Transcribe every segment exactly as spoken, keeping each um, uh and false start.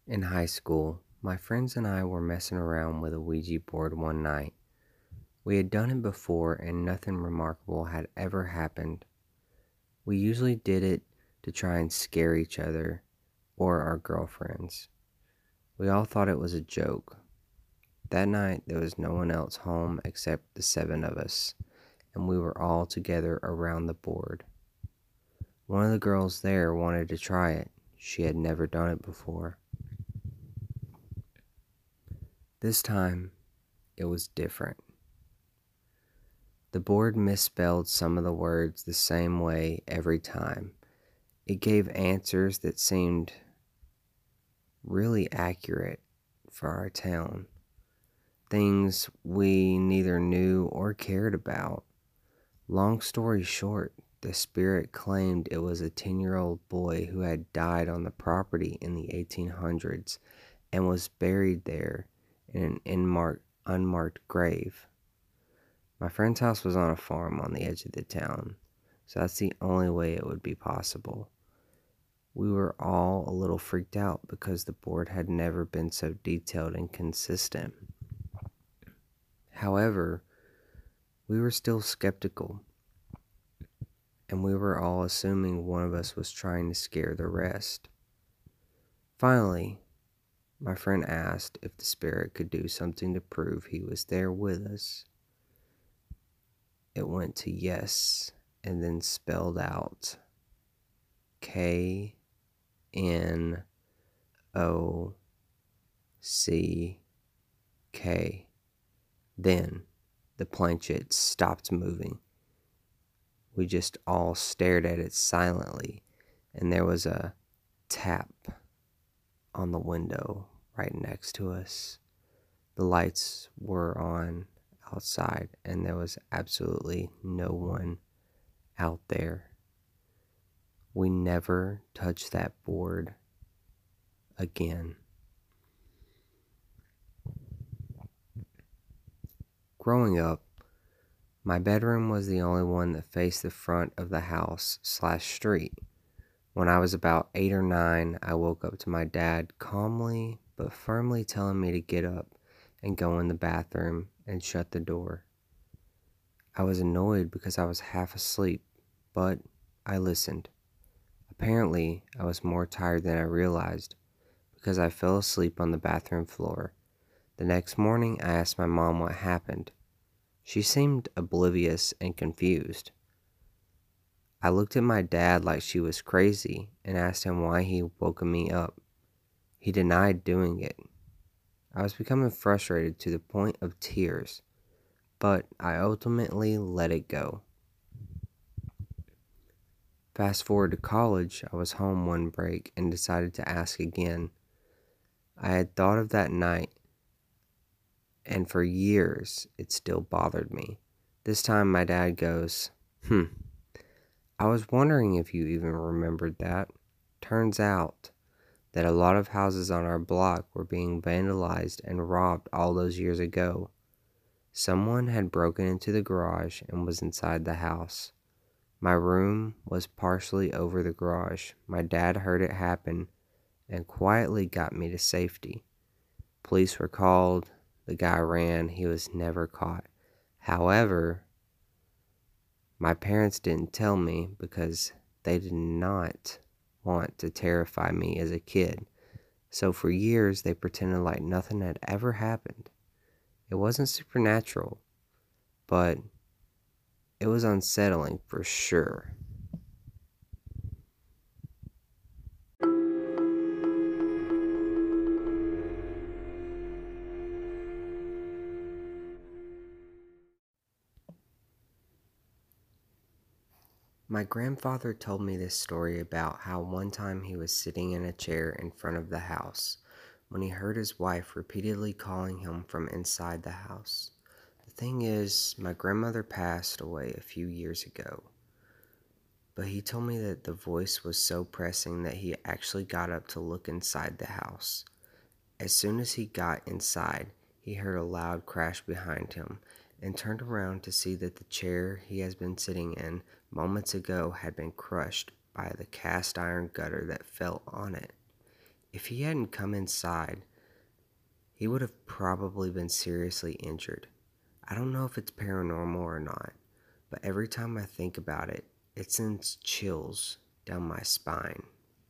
In high school, my friends and I were messing around with a Ouija board one night. We had done it before and nothing remarkable had ever happened. We usually did it to try and scare each other or our girlfriends. We all thought it was a joke. That night, there was no one else home except the seven of us, and we were all together around the board. One of the girls there wanted to try it. She had never done it before. This time, it was different. The board misspelled some of the words the same way every time. It gave answers that seemed really accurate for our town. Things we neither knew or cared about. Long story short, the spirit claimed it was a ten-year-old boy who had died on the property in the eighteen hundreds and was buried there in an unmarked, unmarked grave. My friend's house was on a farm on the edge of the town, so that's the only way it would be possible. We were all a little freaked out because the board had never been so detailed and consistent. However, we were still skeptical, and we were all assuming one of us was trying to scare the rest. Finally, my friend asked if the spirit could do something to prove he was there with us. It went to yes, and then spelled out K N O C K. Then the planchette stopped moving. We just all stared at it silently, and there was a tap on the window right next to us. The lights were on outside, and there was absolutely no one out there. We never touched that board again. Growing up, my bedroom was the only one that faced the front of the house slash street. When I was about eight or nine, I woke up to my dad calmly but firmly telling me to get up and go in the bathroom and shut the door. I was annoyed because I was half asleep, but I listened. Apparently, I was more tired than I realized because I fell asleep on the bathroom floor. The next morning, I asked my mom what happened. She seemed oblivious and confused. I looked at my dad like she was crazy and asked him why he woke me up. He denied doing it. I was becoming frustrated to the point of tears, but I ultimately let it go. Fast forward to college, I was home one break and decided to ask again. I had thought of that night, and for years it still bothered me. This time my dad goes, hmm, I was wondering if you even remembered that. Turns out that a lot of houses on our block were being vandalized and robbed all those years ago. Someone had broken into the garage and was inside the house. My room was partially over the garage. My dad heard it happen and quietly got me to safety. Police were called. The guy ran. He was never caught. However, my parents didn't tell me because they did not want to terrify me as a kid. So for years, they pretended like nothing had ever happened. It wasn't supernatural, but it was unsettling for sure. My grandfather told me this story about how one time he was sitting in a chair in front of the house when he heard his wife repeatedly calling him from inside the house. The thing is, my grandmother passed away a few years ago, but he told me that the voice was so pressing that he actually got up to look inside the house. As soon as he got inside, he heard a loud crash behind him and turned around to see that the chair he has been sitting in moments ago had been crushed by the cast iron gutter that fell on it. If he hadn't come inside, he would have probably been seriously injured. I don't know if it's paranormal or not, but every time I think about it, it sends chills down my spine.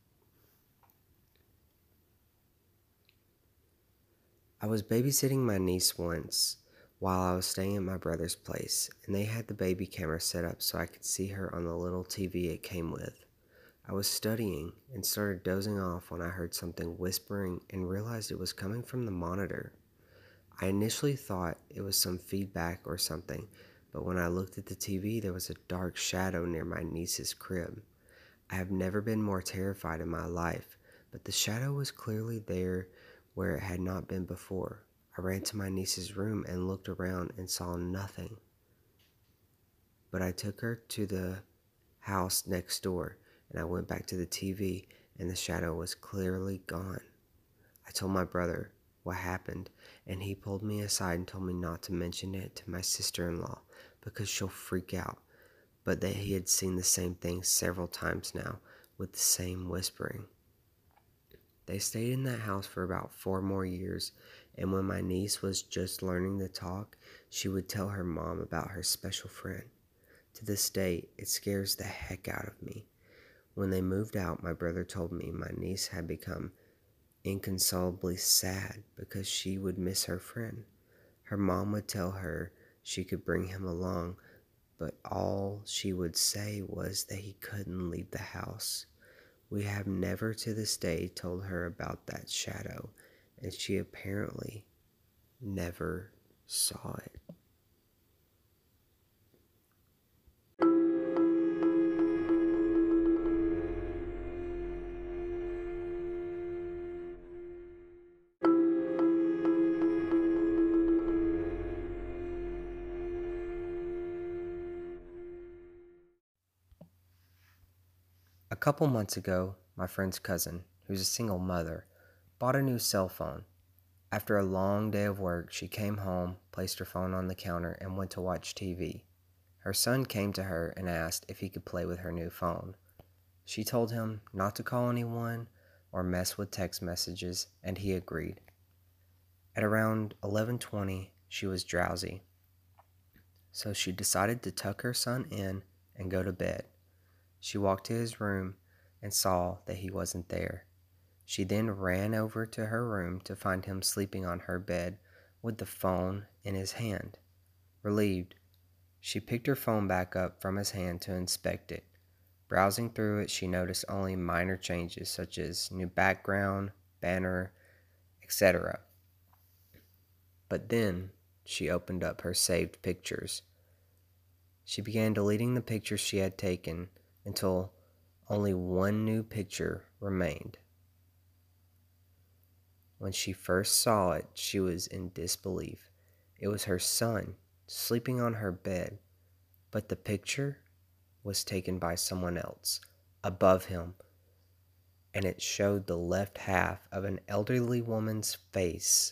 I was babysitting my niece once while I was staying at my brother's place, and they had the baby camera set up so I could see her on the little T V it came with. I was studying and started dozing off when I heard something whispering and realized it was coming from the monitor. I initially thought it was some feedback or something, but when I looked at the T V, there was a dark shadow near my niece's crib. I have never been more terrified in my life, but the shadow was clearly there where it had not been before. I ran to my niece's room and looked around and saw nothing. But I took her to the house next door, and I went back to the T V, and the shadow was clearly gone. I told my brother what happened, and he pulled me aside and told me not to mention it to my sister-in-law because she'll freak out, but that he had seen the same thing several times now with the same whispering. They stayed in that house for about four more years, and when my niece was just learning to talk, she would tell her mom about her special friend. To this day, it scares the heck out of me. When they moved out, my brother told me my niece had become inconsolably sad because she would miss her friend. Her mom would tell her she could bring him along, but all she would say was that he couldn't leave the house. We have never to this day told her about that shadow, and she apparently never saw it. A couple months ago, my friend's cousin, who's a single mother, bought a new cell phone. After a long day of work, she came home, placed her phone on the counter, and went to watch T V. Her son came to her and asked if he could play with her new phone. She told him not to call anyone or mess with text messages, and he agreed. At around eleven twenty, she was drowsy, so she decided to tuck her son in and go to bed. She walked to his room and saw that he wasn't there. She then ran over to her room to find him sleeping on her bed with the phone in his hand. Relieved, she picked her phone back up from his hand to inspect it. Browsing through it, she noticed only minor changes such as new background, banner, et cetera. But then she opened up her saved pictures. She began deleting the pictures she had taken until only one new picture remained. When she first saw it, she was in disbelief. It was her son sleeping on her bed, but the picture was taken by someone else above him, and it showed the left half of an elderly woman's face.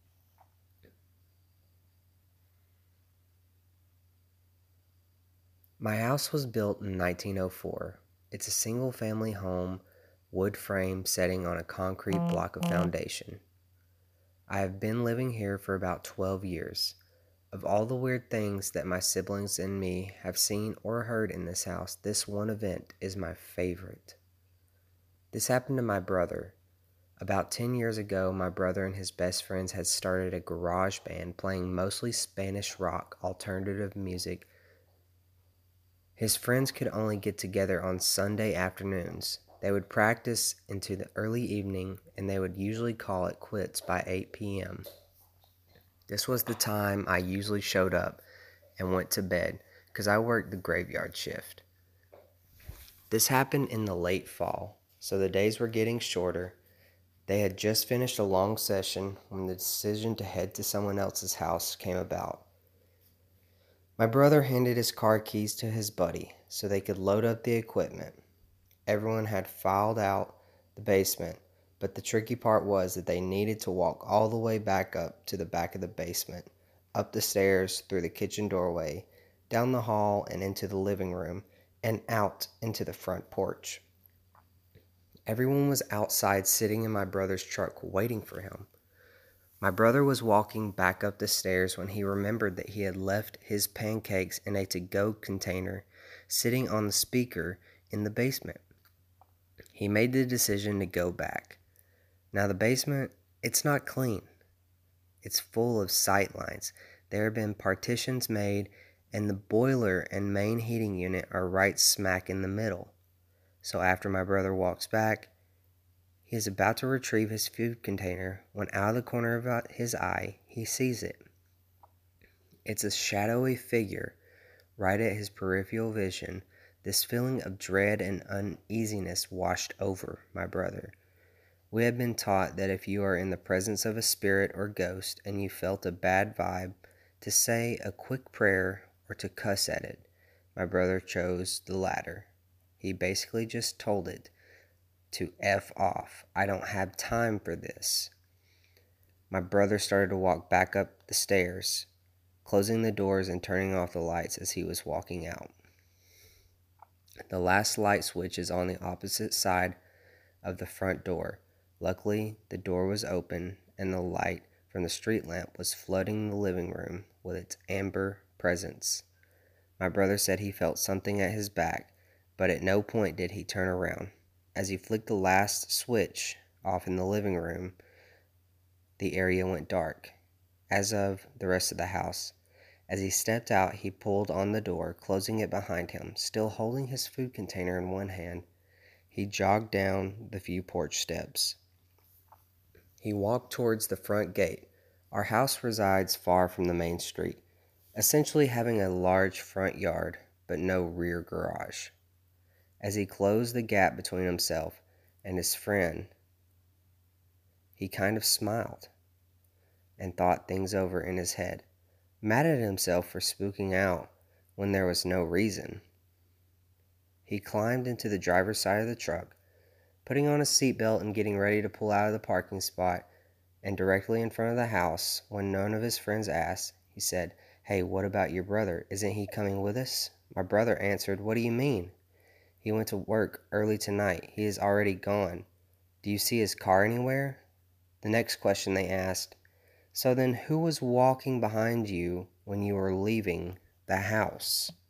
My house was built in nineteen oh four. It's a single-family home, wood frame setting on a concrete block of foundation. I have been living here for about twelve years. Of all the weird things that my siblings and me have seen or heard in this house, this one event is my favorite. This happened to my brother. About ten years ago, my brother and his best friends had started a garage band playing mostly Spanish rock alternative music. His friends could only get together on Sunday afternoons. They would practice into the early evening, and they would usually call it quits by eight p.m. This was the time I usually showed up and went to bed because I worked the graveyard shift. This happened in the late fall, so the days were getting shorter. They had just finished a long session when the decision to head to someone else's house came about. My brother handed his car keys to his buddy so they could load up the equipment. Everyone had filed out the basement, but the tricky part was that they needed to walk all the way back up to the back of the basement, up the stairs, through the kitchen doorway, down the hall and into the living room, and out into the front porch. Everyone was outside sitting in my brother's truck waiting for him. My brother was walking back up the stairs when he remembered that he had left his pancakes in a to-go container sitting on the speaker in the basement. He made the decision to go back. Now the basement, it's not clean. It's full of sight lines. There have been partitions made, and the boiler and main heating unit are right smack in the middle. So after my brother walks back, he is about to retrieve his food container when out of the corner of his eye, he sees it. It's a shadowy figure right at his peripheral vision. This feeling of dread and uneasiness washed over my brother. We have been taught that if you are in the presence of a spirit or ghost and you felt a bad vibe, to say a quick prayer or to cuss at it. My brother chose the latter. He basically just told it to F off. I don't have time for this. My brother started to walk back up the stairs, closing the doors and turning off the lights as he was walking out. The last light switch is on the opposite side of the front door. Luckily, the door was open and the light from the street lamp was flooding the living room with its amber presence. My brother said he felt something at his back, but at no point did he turn around. As he flicked the last switch off in the living room, the area went dark, as of the rest of the house. As he stepped out, he pulled on the door, closing it behind him. Still holding his food container in one hand, he jogged down the few porch steps. He walked towards the front gate. Our house resides far from the main street, essentially having a large front yard, but no rear garage. As he closed the gap between himself and his friend, he kind of smiled and thought things over in his head, mad at himself for spooking out when there was no reason. He climbed into the driver's side of the truck, putting on his seatbelt and getting ready to pull out of the parking spot, and directly in front of the house, when none of his friends asked, he said, "Hey, what about your brother? Isn't he coming with us?" My brother answered, "What do you mean? He went to work early tonight. He is already gone. Do you see his car anywhere?" The next question they asked, "So then who was walking behind you when you were leaving the house?"